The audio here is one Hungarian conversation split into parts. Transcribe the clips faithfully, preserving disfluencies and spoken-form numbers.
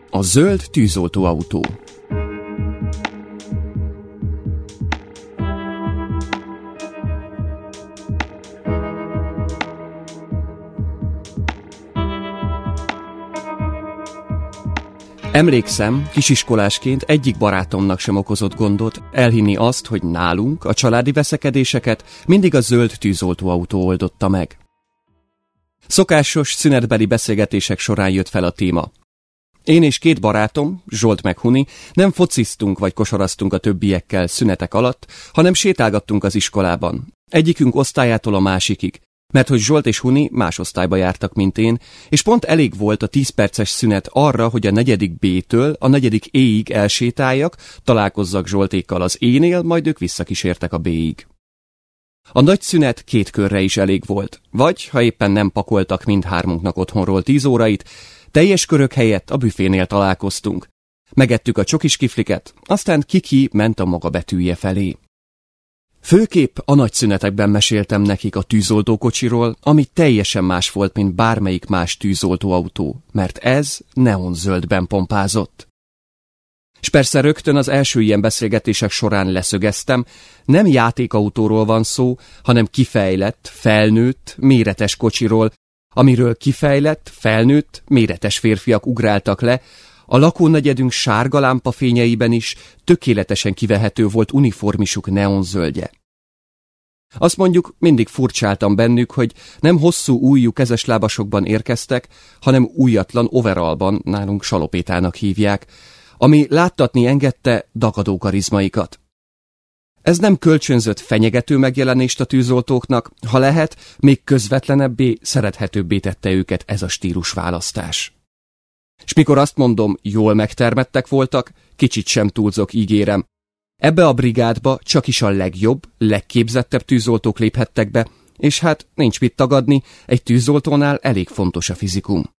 A zöld tűzoltóautó. Emlékszem, kisiskolásként egyik barátomnak sem okozott gondot elhinni azt, hogy nálunk a családi veszekedéseket mindig a zöld tűzoltóautó oldotta meg. Szokásos szünetbeli beszélgetések során jött fel a téma. Én és két barátom, Zsolt meg Huni, nem fociztunk vagy kosaraztunk a többiekkel szünetek alatt, hanem sétálgattunk az iskolában, egyikünk osztályától a másikig, mert hogy Zsolt és Huni más osztályba jártak, mint én, és pont elég volt a tíz perces szünet arra, hogy a negyedik B-től a negyedik E-ig elsétáljak, találkozzak Zsoltékkal az E-nél, majd ők visszakísértek a B-ig. A nagy szünet két körre is elég volt, vagy, ha éppen nem pakoltak mindhármunknak otthonról tíz órait, teljes körök helyett a büfénél találkoztunk. Megettük a csokis kifliket, aztán Kiki ment a maga betűje felé. Főképp a nagy szünetekben meséltem nekik a tűzoltókocsiról, ami teljesen más volt, mint bármelyik más tűzoltóautó, mert ez neonzöldben pompázott. És persze rögtön az első ilyen beszélgetések során leszögeztem, nem játékautóról van szó, hanem kifejlett, felnőtt, méretes kocsiról, amiről kifejlett, felnőtt, méretes férfiak ugráltak le, a lakónegyedünk sárga lámpa fényeiben is tökéletesen kivehető volt uniformisuk neonzöldje. Azt mondjuk, mindig furcsáltam bennük, hogy nem hosszú ujjú kezeslábasokban érkeztek, hanem újatlan overallban, nálunk salopétának hívják, ami láttatni engedte dagadó karizmaikat. Ez nem kölcsönzött fenyegető megjelenést a tűzoltóknak, ha lehet, még közvetlenebbé, szerethetőbbé tette őket ez a stílusválasztás. És mikor azt mondom, jól megtermettek voltak, kicsit sem túlzok, ígérem. Ebbe a brigádba csak is a legjobb, legképzettebb tűzoltók léphettek be, és hát nincs mit tagadni, egy tűzoltónál elég fontos a fizikum.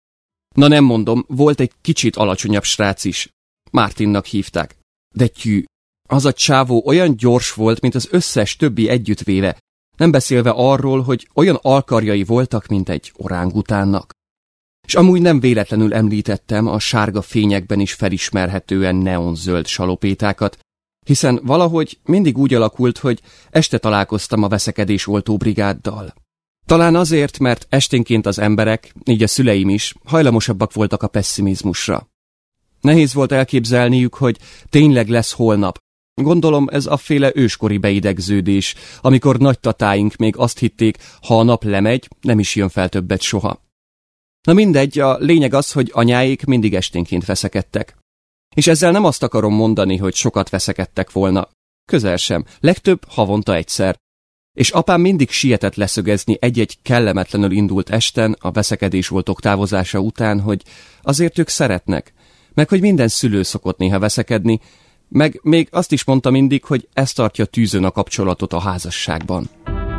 Na nem mondom, volt egy kicsit alacsonyabb srác is. Mártinnak hívták. De tyű, az a csávó olyan gyors volt, mint az összes többi együttvéve, nem beszélve arról, hogy olyan alkarjai voltak, mint egy orángutánnak. És amúgy nem véletlenül említettem a sárga fényekben is felismerhetően neonzöld salopétákat, hiszen valahogy mindig úgy alakult, hogy este találkoztam a veszekedés oltóbrigáddal. Talán azért, mert esténként az emberek, így a szüleim is, hajlamosabbak voltak a pesszimizmusra. Nehéz volt elképzelniük, hogy tényleg lesz holnap. Gondolom ez afféle őskori beidegződés, amikor nagytatáink még azt hitték, ha a nap lemegy, nem is jön fel többet soha. Na mindegy, a lényeg az, hogy anyáik mindig esténként veszekedtek. És ezzel nem azt akarom mondani, hogy sokat veszekedtek volna. Közel sem, legtöbb havonta egyszer. És apám mindig sietett leszögezni egy-egy kellemetlenül indult esten a veszekedés voltok távozása után, hogy azért ők szeretnek, meg hogy minden szülő szokott néha veszekedni, meg még azt is mondta mindig, hogy ez tartja tűzön a kapcsolatot a házasságban.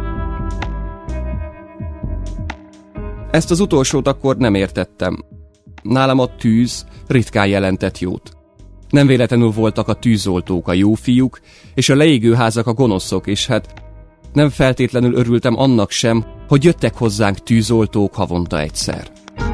Ezt az utolsót akkor nem értettem. Nálam a tűz ritkán jelentett jót. Nem véletlenül voltak a tűzoltók a jó fiúk, és a leégőházak a gonoszok, és hát nem feltétlenül örültem annak sem, hogy jöttek hozzánk tűzoltók havonta egyszer.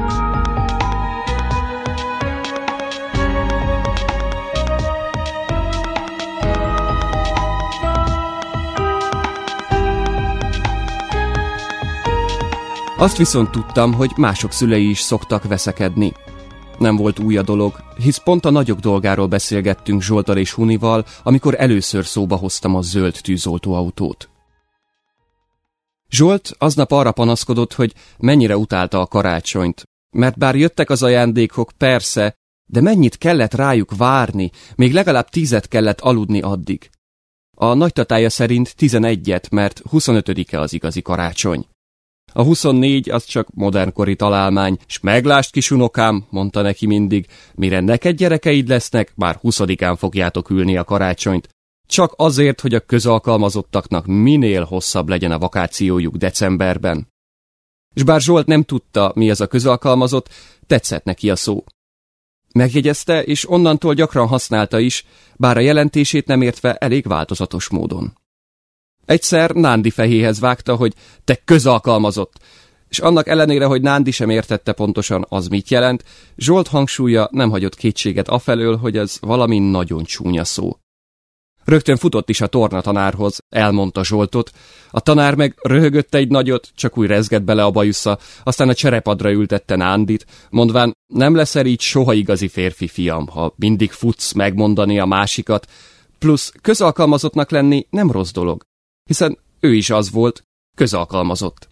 Azt viszont tudtam, hogy mások szülei is szoktak veszekedni. Nem volt új a dolog, hisz pont a nagyok dolgáról beszélgettünk Zsolttal és Hunival, amikor először szóba hoztam a zöld tűzoltóautót. Zsolt aznap arra panaszkodott, hogy mennyire utálta a karácsonyt, mert bár jöttek az ajándékok, persze, de mennyit kellett rájuk várni, még legalább tízet kellett aludni addig. A nagytatája szerint tizenegyet, mert huszonötödike az igazi karácsony. A huszonnégy az csak modernkori találmány, s meglásd, kisunokám, mondta neki mindig, mire neked gyerekeid lesznek, már huszadikán fogjátok ülni a karácsonyt. Csak azért, hogy a közalkalmazottaknak minél hosszabb legyen a vakációjuk decemberben. És bár Zsolt nem tudta, mi ez a közalkalmazott, tetszett neki a szó. Megjegyezte, és onnantól gyakran használta is, bár a jelentését nem értve elég változatos módon. Egyszer Nándi fehéhez vágta, hogy te közalkalmazott, És annak ellenére, hogy Nándi sem értette pontosan az mit jelent, Zsolt hangsúlya nem hagyott kétséget afelől, hogy ez valami nagyon csúnya szó. Rögtön futott is a tornatanárhoz, elmondta Zsoltot, a tanár meg röhögött egy nagyot, csak úgy rezgett bele a bajusza, aztán a cserepadra ültette Nándit, mondván, nem leszel így soha igazi férfi, fiam, ha mindig futsz megmondani a másikat, plusz közalkalmazottnak lenni nem rossz dolog, hiszen ő is az volt, közalkalmazott.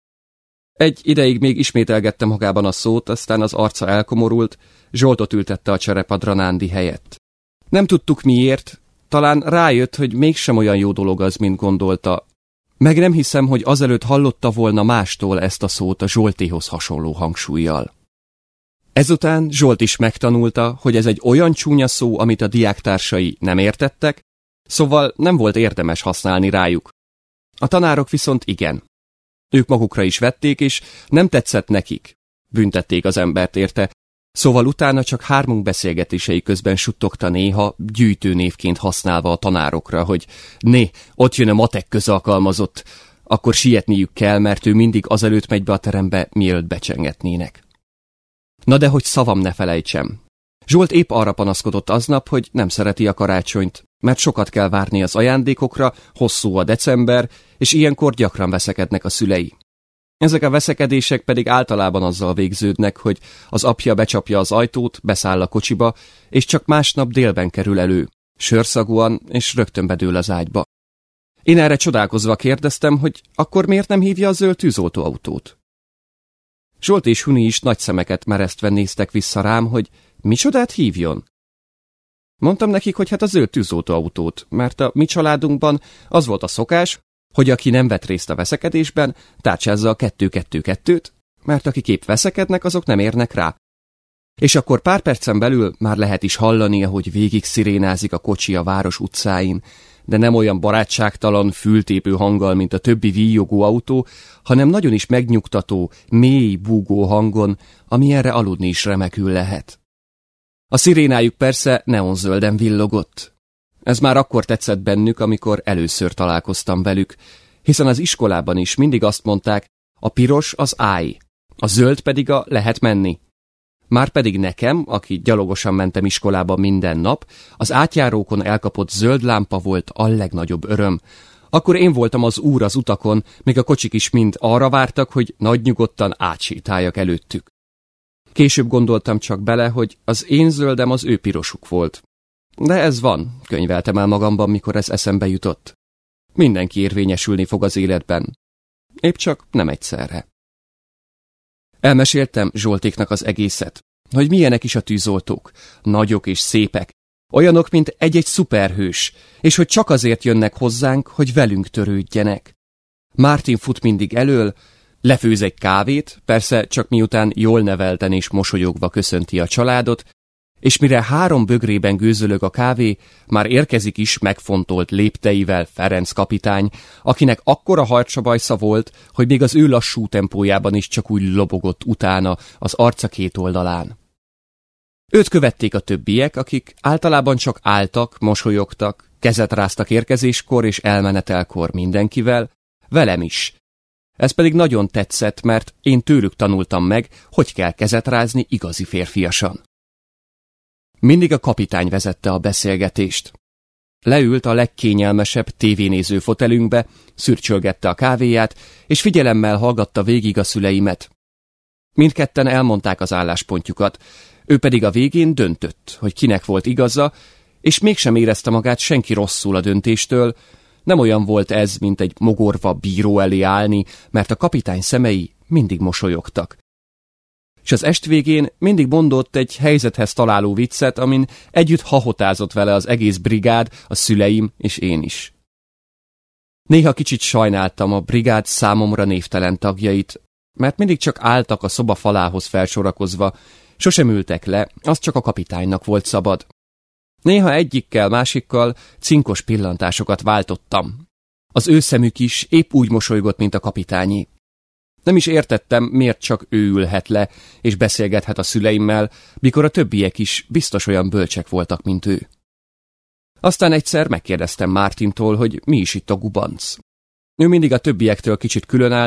Egy ideig még ismételgette magában a szót, aztán az arca elkomorult, Zsoltot ültette a cserepadra Nándi helyett. Nem tudtuk miért, talán rájött, hogy mégsem olyan jó dolog az, mint gondolta. Meg nem hiszem, hogy azelőtt hallotta volna mástól ezt a szót a Zsoltéhoz hasonló hangsúllyal. Ezután Zsolt is megtanulta, hogy ez egy olyan csúnya szó, amit a diáktársai nem értettek, szóval nem volt érdemes használni rájuk. A tanárok viszont igen. Ők magukra is vették, és nem tetszett nekik. Büntették az embert érte, szóval utána csak hármunk beszélgetései közben suttogta néha, gyűjtőnévként használva a tanárokra, hogy né, ott jön a matek közalkalmazott, akkor sietniük kell, mert ő mindig azelőtt megy be a terembe, mielőtt becsengetnének. Na de hogy szavam ne felejtsem. Zsolt épp arra panaszkodott aznap, hogy nem szereti a karácsonyt, mert sokat kell várni az ajándékokra, hosszú a december, és ilyenkor gyakran veszekednek a szülei. Ezek a veszekedések pedig általában azzal végződnek, hogy az apja becsapja az ajtót, beszáll a kocsiba, és csak másnap délben kerül elő, sörszagúan, és rögtön bedől az ágyba. Én erre csodálkozva kérdeztem, hogy akkor miért nem hívja a zöld tűzoltóautót? Zsolt és Huni is nagy szemeket meresztve néztek vissza rám, hogy micsodát hívjon? Mondtam nekik, hogy hát a zöld tűzoltóautót, mert a mi családunkban az volt a szokás, hogy aki nem vett részt a veszekedésben, tárcsázza a kettő-kettő-kettőt, mert akik épp veszekednek, azok nem érnek rá. És akkor pár percen belül már lehet is hallani, ahogy végig szirénázik a kocsi a város utcáin, de nem olyan barátságtalan, fültépő hanggal, mint a többi víjogó autó, hanem nagyon is megnyugtató, mély, búgó hangon, ami erre aludni is remekül lehet. A szirénájuk persze neonzölden villogott. Ez már akkor tetszett bennük, amikor először találkoztam velük, hiszen az iskolában is mindig azt mondták, a piros az állj, a zöld pedig a lehet menni. Márpedig nekem, aki gyalogosan mentem iskolába minden nap, az átjárókon elkapott zöld lámpa volt a legnagyobb öröm. Akkor én voltam az úr az utakon, még a kocsik is mind arra vártak, hogy nagy nyugodtan átsétáljak előttük. Később gondoltam csak bele, hogy az én zöldem az ő pirosuk volt. De ez van, könyveltem el magamban, mikor ez eszembe jutott. Mindenki érvényesülni fog az életben. Épp csak nem egyszerre. Elmeséltem Zsoltéknak az egészet, hogy milyenek is a tűzoltók, nagyok és szépek, olyanok, mint egy-egy szuperhős, és hogy csak azért jönnek hozzánk, hogy velünk törődjenek. Mártin fut mindig elől, lefőz egy kávét, persze csak miután jól nevelten és mosolyogva köszönti a családot, és mire három bögrében gőzölög a kávé, már érkezik is megfontolt lépteivel Ferenc kapitány, akinek akkora harcsabajsza volt, hogy még az ő lassú tempójában is csak úgy lobogott utána az arca két oldalán. Őt követték a többiek, akik általában csak álltak, mosolyogtak, kezet ráztak érkezéskor és elmenetelkor mindenkivel, velem is. Ez pedig nagyon tetszett, mert én tőlük tanultam meg, hogy kell kezet rázni igazi férfiasan. Mindig a kapitány vezette a beszélgetést. Leült a legkényelmesebb tévénéző fotelünkbe, szürcsölgette a kávéját, és figyelemmel hallgatta végig a szüleimet. Mindketten elmondták az álláspontjukat, ő pedig a végén döntött, hogy kinek volt igaza, és mégsem érezte magát senki rosszul a döntéstől, nem olyan volt ez, mint egy mogorva bíró elé állni, mert a kapitány szemei mindig mosolyogtak. És az est végén mindig mondott egy helyzethez találó viccet, amin együtt hahotázott vele az egész brigád, a szüleim és én is. Néha kicsit sajnáltam a brigád számomra névtelen tagjait, mert mindig csak álltak a szoba falához felsorakozva, sosem ültek le, az csak a kapitánynak volt szabad. Néha egyikkel, másikkal cinkos pillantásokat váltottam. Az ő szemük is épp úgy mosolygott, mint a kapitányi. Nem is értettem, miért csak ő ülhet le, és beszélgethet a szüleimmel, mikor a többiek is biztos olyan bölcsek voltak, mint ő. Aztán egyszer megkérdeztem Mártintól, hogy mi is itt a gubanc. Ő mindig a többiektől kicsit különállt,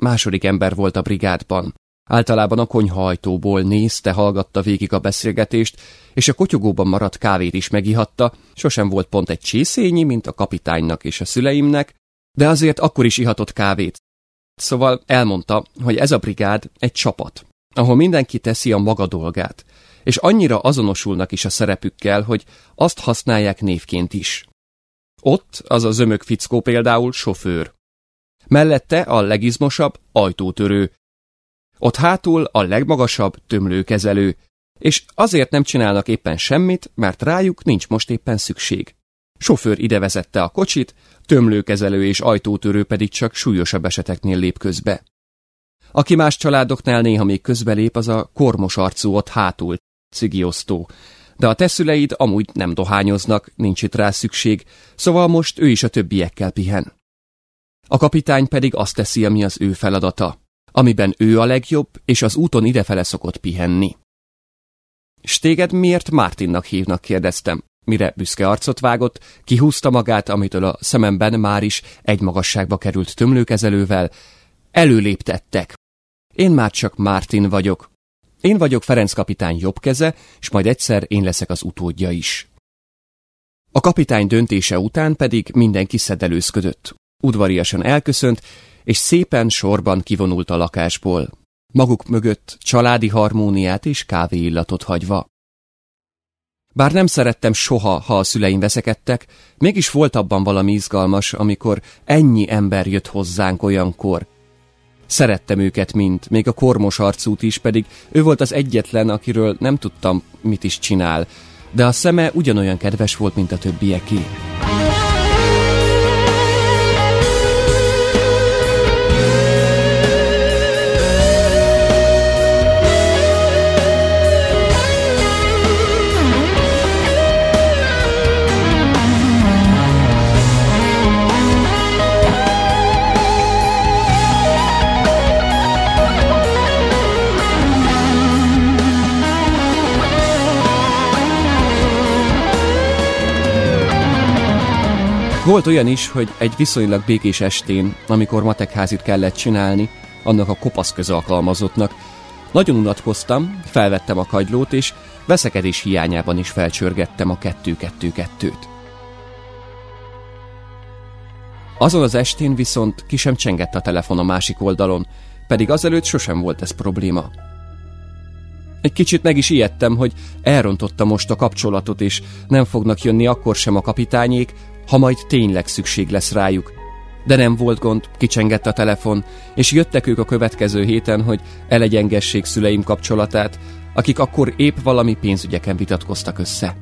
második ember volt a brigádban. Általában a konyhaajtóból nézte, hallgatta végig a beszélgetést, és a kotyogóban maradt kávét is megihatta, sosem volt pont egy csészényi, mint a kapitánynak és a szüleimnek, de azért akkor is ihatott kávét. Szóval elmondta, hogy ez a brigád egy csapat, ahol mindenki teszi a maga dolgát, és annyira azonosulnak is a szerepükkel, hogy azt használják névként is. Ott az a zömök fickó például sofőr. Mellette a legizmosabb ajtótörő. Ott hátul a legmagasabb tömlőkezelő, és azért nem csinálnak éppen semmit, mert rájuk nincs most éppen szükség. Sofőr ide vezette a kocsit, tömlőkezelő és ajtótörő pedig csak súlyosabb eseteknél lép közbe. Aki más családoknál néha még közbelép, az a kormos arcú ott hátul, cigiosztó. De a te szüleid amúgy nem dohányoznak, nincs itt rá szükség, szóval most ő is a többiekkel pihen. A kapitány pedig azt teszi, ami az ő feladata, amiben ő a legjobb, és az úton idefele szokott pihenni. S téged miért Martinnak hívnak, kérdeztem, mire büszke arcot vágott, kihúzta magát, amitől a szememben már is egy magasságba került tömlőkezelővel. Előléptettek. Én már csak Martin vagyok. Én vagyok Ferenc kapitány jobb keze, és majd egyszer én leszek az utódja is. A kapitány döntése után pedig mindenki szedelőzködött. Udvariasan elköszönt, és szépen sorban kivonult a lakásból, maguk mögött családi harmóniát és kávéillatot hagyva. Bár nem szerettem soha, ha a szüleim veszekedtek, mégis volt abban valami izgalmas, amikor ennyi ember jött hozzánk olyankor. Szerettem őket mind, még a kormos arcút is, pedig ő volt az egyetlen, akiről nem tudtam, mit is csinál, de a szeme ugyanolyan kedves volt, mint a többieké. Volt olyan is, hogy egy viszonylag békés estén, amikor matekházit kellett csinálni, annak a kopasz közalkalmazottnak, nagyon unatkoztam, felvettem a kagylót, és veszekedés hiányában is felcsörgettem a kettő-kettő-kettőt. Azon az estén viszont ki sem csengett a telefon a másik oldalon, pedig azelőtt sosem volt ez probléma. Egy kicsit meg is ijedtem, hogy elrontotta most a kapcsolatot, és nem fognak jönni akkor sem a kapitányék, ha majd tényleg szükség lesz rájuk. De nem volt gond, kicsengett a telefon, és jöttek ők a következő héten, hogy elegyengessék szüleim kapcsolatát, akik akkor épp valami pénzügyeken vitatkoztak össze.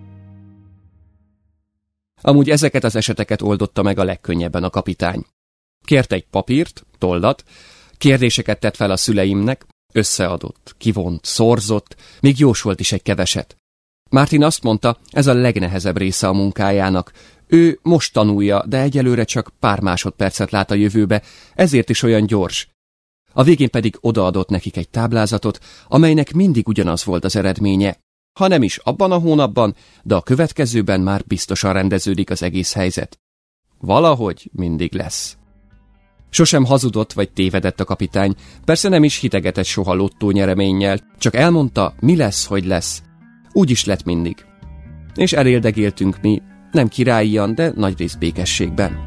Amúgy ezeket az eseteket oldotta meg a legkönnyebben a kapitány. Kért egy papírt, tollat, kérdéseket tett fel a szüleimnek, összeadott, kivont, szorzott, még jósolt is egy keveset. Martin azt mondta, ez a legnehezebb része a munkájának. Ő most tanulja, de egyelőre csak pár másodpercet lát a jövőbe, ezért is olyan gyors. A végén pedig odaadott nekik egy táblázatot, amelynek mindig ugyanaz volt az eredménye. Ha nem is abban a hónapban, de a következőben már biztosan rendeződik az egész helyzet. Valahogy mindig lesz. Sosem hazudott vagy tévedett a kapitány, persze nem is hitegetett soha lottónyereménnyel, csak elmondta, mi lesz, hogy lesz. Úgy is lett mindig. És eléldegéltünk mi, nem királyian, de nagyrészt békességben.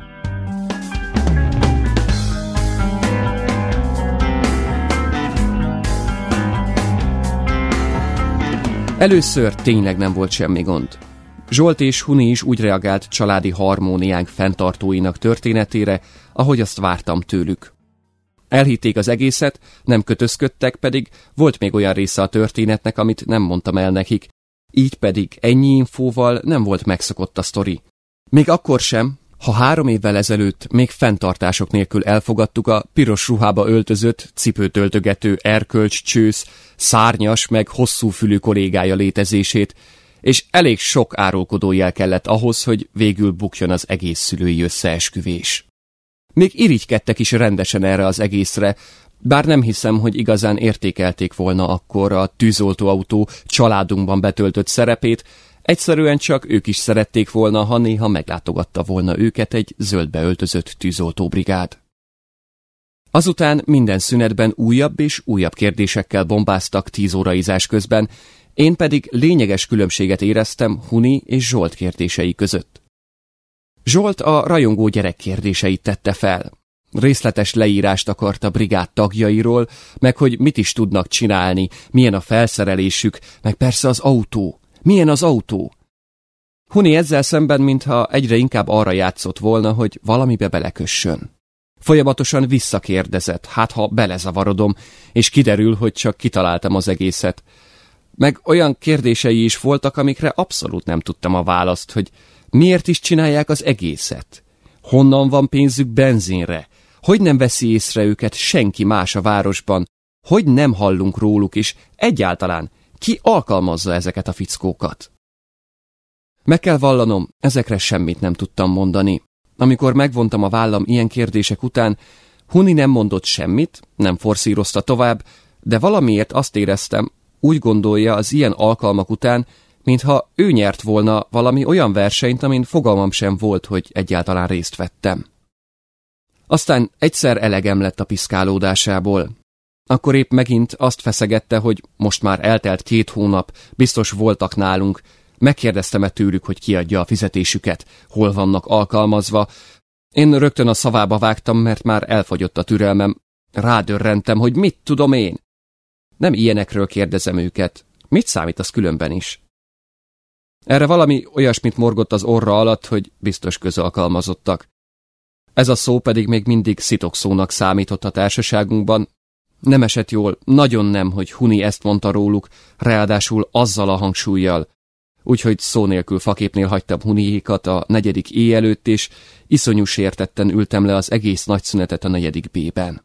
Először tényleg nem volt semmi gond. Zsolt és Huni is úgy reagált családi harmóniánk fenntartóinak történetére, ahogy azt vártam tőlük. Elhitték az egészet, nem kötözködtek, pedig volt még olyan része a történetnek, amit nem mondtam el nekik, így pedig ennyi infóval nem volt megszokott a sztori. Még akkor sem, ha három évvel ezelőtt még fenntartások nélkül elfogadtuk a piros ruhába öltözött, cipőtöltögető erkölcscsősz, szárnyas meg hosszúfülű kollégája létezését, és elég sok árulkodójel kellett ahhoz, hogy végül bukjon az egész szülői összeesküvés. Még irigykedtek is rendesen erre az egészre, bár nem hiszem, hogy igazán értékelték volna akkor a tűzoltóautó családunkban betöltött szerepét, egyszerűen csak ők is szerették volna, ha néha meglátogatta volna őket egy zöldbe öltözött tűzoltóbrigád. Azután minden szünetben újabb és újabb kérdésekkel bombáztak tíz óraizás közben, én pedig lényeges különbséget éreztem Huni és Zsolt kérdései között. Zsolt a rajongó gyerek kérdéseit tette fel. Részletes leírást akart a brigád tagjairól, meg hogy mit is tudnak csinálni, milyen a felszerelésük, meg persze az autó. Milyen az autó? Huni ezzel szemben mintha egyre inkább arra játszott volna, hogy valamibe belekössön. Folyamatosan visszakérdezett, hát ha belezavarodom, és kiderül, hogy csak kitaláltam az egészet. Meg olyan kérdései is voltak, amikre abszolút nem tudtam a választ, hogy miért is csinálják az egészet? Honnan van pénzük benzinre? Hogy nem veszi észre őket senki más a városban? Hogy nem hallunk róluk is? Egyáltalán ki alkalmazza ezeket a fickókat? Meg kell vallanom, ezekre semmit nem tudtam mondani. Amikor megvontam a vállam ilyen kérdések után, Huni nem mondott semmit, nem forszírozta tovább, de valamiért azt éreztem, úgy gondolja az ilyen alkalmak után, mintha ő nyert volna valami olyan versenyt, amin fogalmam sem volt, hogy egyáltalán részt vettem. Aztán egyszer elegem lett a piszkálódásából. Akkor épp megint azt feszegette, hogy most már eltelt két hónap, biztos voltak nálunk. Megkérdeztem-e tőlük, hogy kiadja a fizetésüket, hol vannak alkalmazva. Én rögtön a szavába vágtam, mert már elfogyott a türelmem. Rádörrentem, hogy mit tudom én. Nem ilyenekről kérdezem őket. Mit számít az különben is? Erre valami olyasmit morgott az orra alatt, hogy biztos közalkalmazottak. Ez a szó pedig még mindig szitokszónak számított a társaságunkban. Nem esett jól, nagyon nem, hogy Huni ezt mondta róluk, ráadásul azzal a hangsúllyal. Úgyhogy szó nélkül faképnél hagytam Huniékat a negyedik éj előtt, és iszonyú sértetten ültem le az egész nagy szünetet a negyedik B-ben.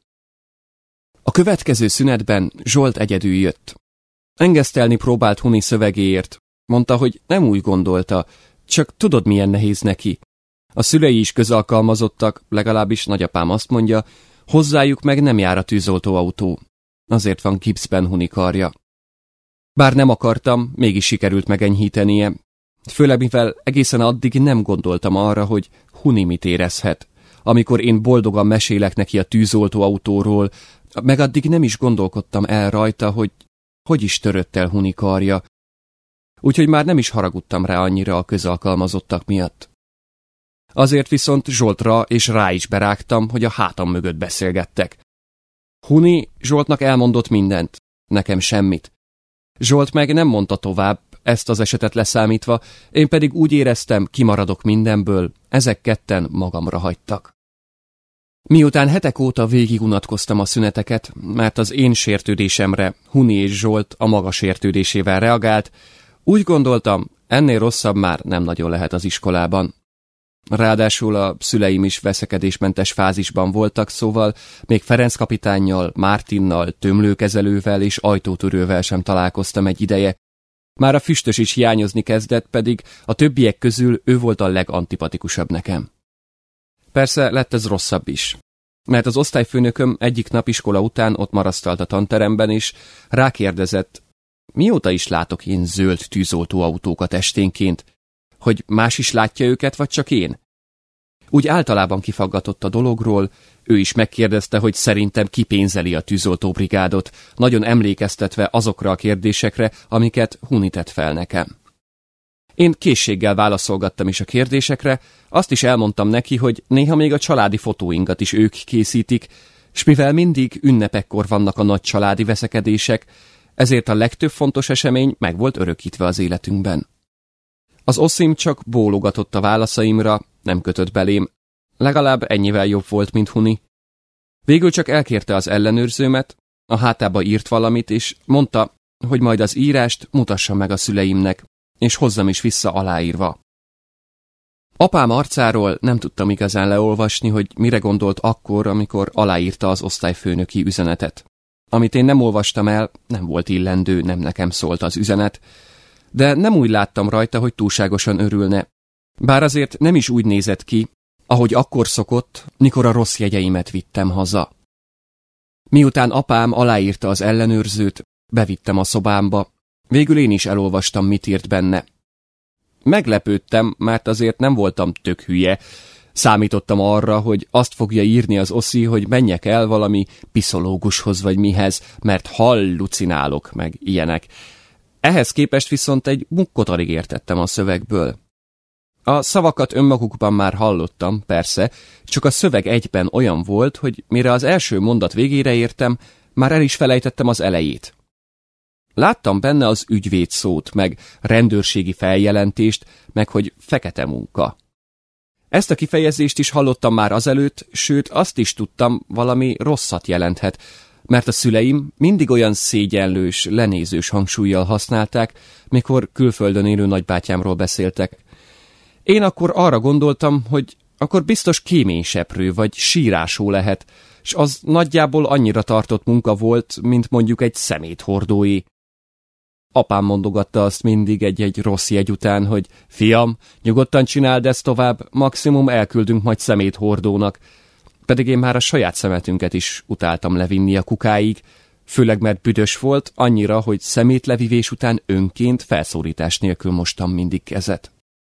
A következő szünetben Zsolt egyedül jött. Engesztelni próbált Huni szövegéért. Mondta, hogy nem úgy gondolta, csak tudod, milyen nehéz neki. A szülei is közalkalmazottak, legalábbis nagyapám azt mondja, hozzájuk meg nem jár a tűzoltóautó. Azért van gipszben Huni karja. Bár nem akartam, mégis sikerült megenyhítenie. Főleg mivel egészen addig nem gondoltam arra, hogy Huni mit érezhet. Amikor én boldogan mesélek neki a tűzoltóautóról, meg addig nem is gondolkodtam el rajta, hogy hogy is törött el Huni karja. Úgyhogy már nem is haragudtam rá annyira a közalkalmazottak miatt. Azért viszont Zsoltra és rá is berágtam, hogy a hátam mögött beszélgettek. Huni Zsoltnak elmondott mindent, nekem semmit. Zsolt meg nem mondta tovább, ezt az esetet leszámítva, én pedig úgy éreztem, kimaradok mindenből, ezek ketten magamra hagytak. Miután hetek óta végigunatkoztam a szüneteket, mert az én sértődésemre Huni és Zsolt a maga sértődésével reagált, úgy gondoltam, ennél rosszabb már nem nagyon lehet az iskolában. Ráadásul a szüleim is veszekedésmentes fázisban voltak, szóval még Ferenc kapitánnyal, Mártinnal, tömlőkezelővel és ajtótörővel sem találkoztam egy ideje. Már a füstös is hiányozni kezdett, pedig a többiek közül ő volt a legantipatikusabb nekem. Persze lett ez rosszabb is, mert az osztályfőnököm egyik nap iskola után ott marasztalt a tanteremben, és rákérdezett, mióta is látok én zöld tűzoltóautókat esténként, hogy más is látja őket, vagy csak én? Úgy általában kifaggatott a dologról, ő is megkérdezte, hogy szerintem ki pénzeli a tűzoltóbrigádot, nagyon emlékeztetve azokra a kérdésekre, amiket Huni tett fel nekem. Én készséggel válaszolgattam is a kérdésekre, azt is elmondtam neki, hogy néha még a családi fotóinkat is ők készítik, s mivel mindig ünnepekkor vannak a nagy családi veszekedések, ezért a legtöbb fontos esemény meg volt örökítve az életünkben. Az oszim csak bólogatott a válaszaimra, nem kötött belém, legalább ennyivel jobb volt, mint Huni. Végül csak elkérte az ellenőrzőmet, a hátába írt valamit, és mondta, hogy majd az írást mutassa meg a szüleimnek, és hozzam is vissza aláírva. Apám arcáról nem tudtam igazán leolvasni, hogy mire gondolt akkor, amikor aláírta az osztályfőnöki üzenetet. Amit én nem olvastam el, nem volt illendő, nem nekem szólt az üzenet, de nem úgy láttam rajta, hogy túlságosan örülne. Bár azért nem is úgy nézett ki, ahogy akkor szokott, mikor a rossz jegyeimet vittem haza. Miután apám aláírta az ellenőrzőt, bevittem a szobámba, végül én is elolvastam, mit írt benne. Meglepődtem, mert azért nem voltam tök hülye, Számítottam arra, hogy azt fogja írni az oszi, hogy menjek el valami piszológushoz vagy mihez, mert hallucinálok meg ilyenek. Ehhez képest viszont egy mukkot alig értettem a szövegből. A szavakat önmagukban már hallottam, persze, csak a szöveg egyben olyan volt, hogy mire az első mondat végére értem, már el is felejtettem az elejét. Láttam benne az ügyvéd szót, meg rendőrségi feljelentést, meg hogy fekete munka. Ezt a kifejezést is hallottam már azelőtt, sőt azt is tudtam, valami rosszat jelenthet, mert a szüleim mindig olyan szégyenlős, lenézős hangsúllyal használták, mikor külföldön élő nagybátyámról beszéltek. Én akkor arra gondoltam, hogy akkor biztos kéményseprő vagy sírásó lehet, s az nagyjából annyira tartott munka volt, mint mondjuk egy szeméthordói. Apám mondogatta azt mindig egy-egy rossz jegy után, hogy fiam, nyugodtan csináld ezt tovább, maximum elküldünk majd szeméthordónak. Pedig én már a saját szemetünket is utáltam levinni a kukáig, főleg mert büdös volt, annyira, hogy szemétlevivés után önként felszólítás nélkül mostam mindig kezet.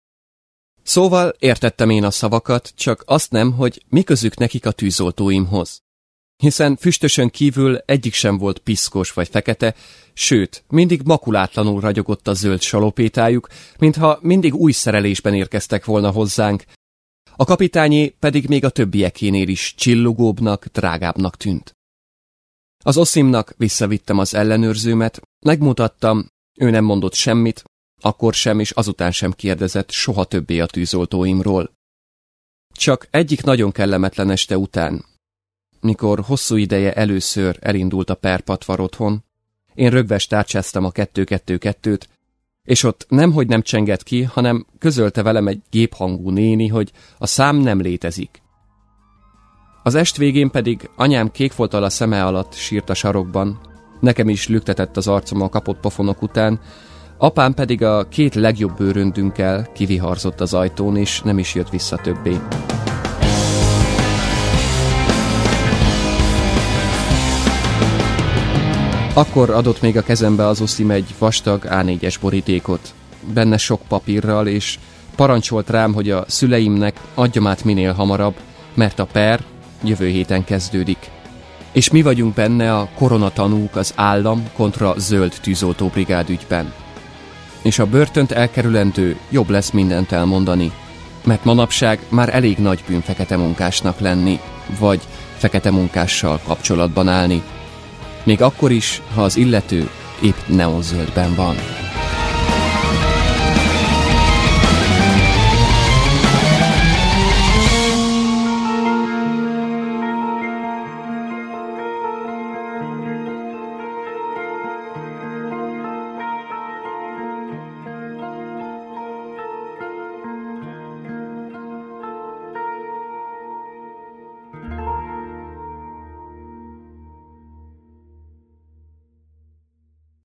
Szóval értettem én a szavakat, csak azt nem, hogy mi közük nekik a tűzoltóimhoz. Hiszen füstösön kívül egyik sem volt piszkos vagy fekete, sőt, mindig makulátlanul ragyogott a zöld salopétájuk, mintha mindig új szerelésben érkeztek volna hozzánk, a kapitányé pedig még a többiekénél is csillogóbbnak, drágábbnak tűnt. Az oszimnak visszavittem az ellenőrzőmet, megmutattam, ő nem mondott semmit, akkor sem és azután sem kérdezett soha többé a tűzoltóimról. Csak egyik nagyon kellemetlen este után, mikor hosszú ideje először elindult a perpatvar otthon, én rögves tárcsáztam a kettő kettő kettőt, és ott nemhogy nem csengett ki, hanem közölte velem egy géphangú néni, hogy a szám nem létezik. Az est végén pedig anyám kékfolttal a szeme alatt sírt a sarokban, nekem is lüktetett az arcom a kapott pofonok után, apám pedig a két legjobb bőröndünkkel kiviharzott az ajtón, és nem is jött vissza többé. Akkor adott még a kezembe az oszim egy vastag á négyes borítékot, benne sok papírral, és parancsolt rám, hogy a szüleimnek adjam át minél hamarabb, mert a per jövő héten kezdődik. És mi vagyunk benne a koronatanúk az állam kontra zöld tűzoltóbrigád ügyben. És a börtönt elkerülendő jobb lesz mindent elmondani, mert manapság már elég nagy bűn fekete munkásnak lenni, vagy fekete munkással kapcsolatban állni. Még akkor is, ha az illető épp neonzöldben van.